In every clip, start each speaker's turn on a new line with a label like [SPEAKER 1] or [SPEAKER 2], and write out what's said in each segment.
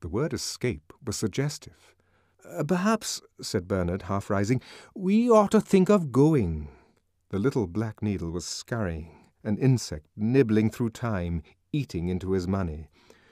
[SPEAKER 1] The word escape was suggestive. Perhaps, said Bernard, half rising, we ought to think of going. The little black needle was scurrying, an insect nibbling through time, eating into his money.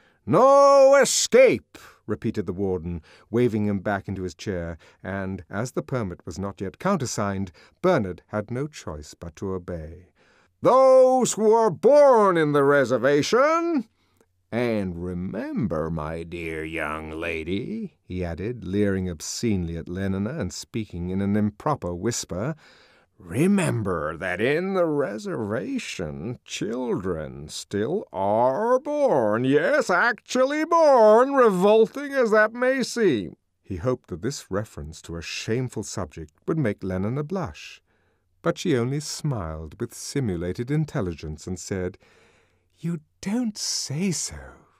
[SPEAKER 1] No escape, repeated the warden, waving him back into his chair, and, as the permit was not yet countersigned, Bernard had no choice but to obey. Those who are born in the reservation, and remember, my dear young lady, he added, leering obscenely at Lenina and speaking in an improper whisper, remember that in the reservation children still are born, yes, actually born, revolting as that may seem. He hoped that this reference to a shameful subject would make Lenina blush, but she only smiled with simulated intelligence and said, You don't say so.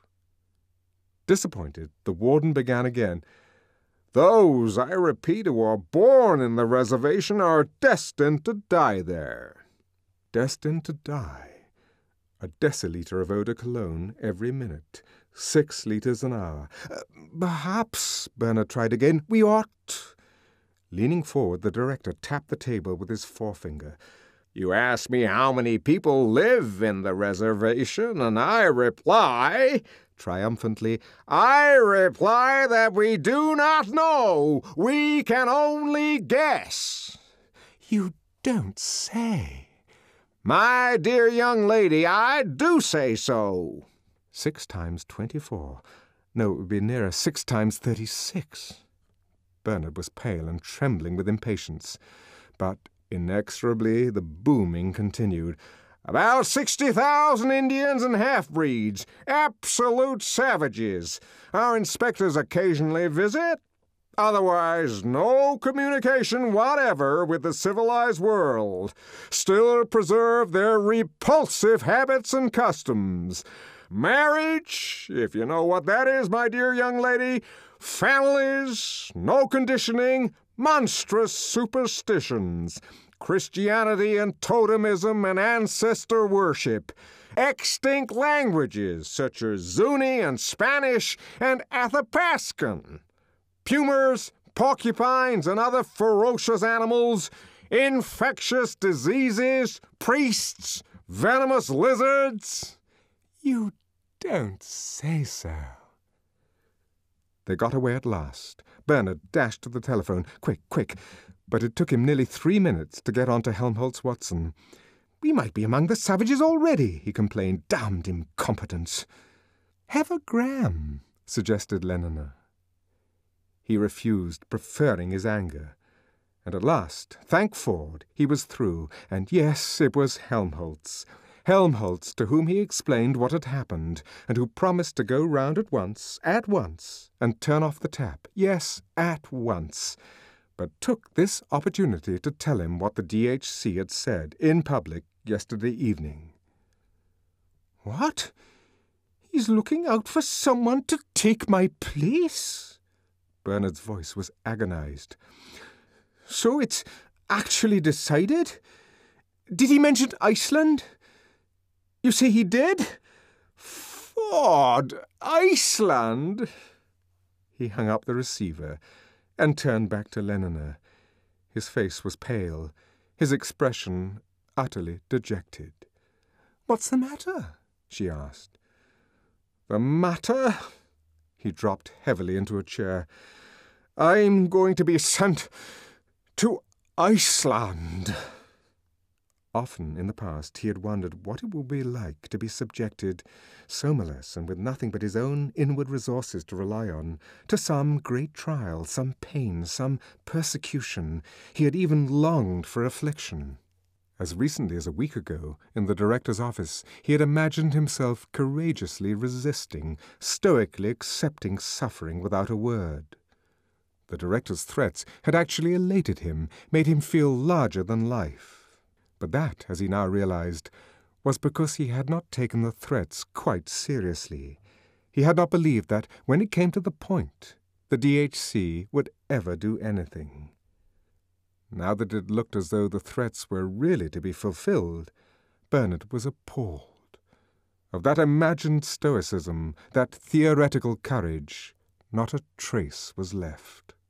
[SPEAKER 1] Disappointed, the warden began again. Those, I repeat, who are born in the reservation are destined to die there. Destined to die. A deciliter of eau de cologne every minute. 6 liters an hour. Perhaps, Bernard tried again, we ought. Leaning forward, the director tapped the table with his forefinger. You ask me how many people live in the reservation, and I reply, triumphantly, I reply that we do not know. We can only guess. You don't say. My dear young lady, I do say so. 6 times 24. No, it would be nearer 6 times 36. Bernard was pale and trembling with impatience, but inexorably the booming continued. About 60,000 Indians and half-breeds, absolute savages. Our inspectors occasionally visit. Otherwise, no communication whatever with the civilized world. Still preserve their repulsive habits and customs. Marriage, if you know what that is, my dear young lady. Families, no conditioning, monstrous superstitions. Christianity and totemism and ancestor worship. Extinct languages such as Zuni and Spanish and Athapascan. Pumas, porcupines, and other ferocious animals. Infectious diseases, priests, venomous lizards. You don't say so. They got away at last. Bernard dashed to the telephone. Quick, quick. But it took him nearly 3 minutes to get on to Helmholtz Watson. We might be among the savages already, he complained. Damned incompetence. Have a gram, suggested Lenina. He refused, preferring his anger. And at last, thank Ford, he was through, and yes, it was Helmholtz. Helmholtz, to whom he explained what had happened, and who promised to go round at once, and turn off the tap. Yes, at once. But took this opportunity to tell him what the DHC had said in public yesterday evening. What? He's looking out for someone to take my place? Bernard's voice was agonized. So it's actually decided? Did he mention Iceland? You say he did? Ford, Iceland? He hung up the receiver and turned back to Lenina. His face was pale, his expression utterly dejected. What's the matter? She asked. The matter? He dropped heavily into a chair. I'm going to be sent to Iceland. Often in the past he had wondered what it would be like to be subjected, somerless and with nothing but his own inward resources to rely on, to some great trial, some pain, some persecution. He had even longed for affliction. As recently as a week ago, in the director's office, he had imagined himself courageously resisting, stoically accepting suffering without a word. The director's threats had actually elated him, made him feel larger than life. But that, as he now realized, was because he had not taken the threats quite seriously. He had not believed that, when it came to the point, the DHC would ever do anything. Now that it looked as though the threats were really to be fulfilled, Bernard was appalled. Of that imagined stoicism, that theoretical courage, Not a trace was left.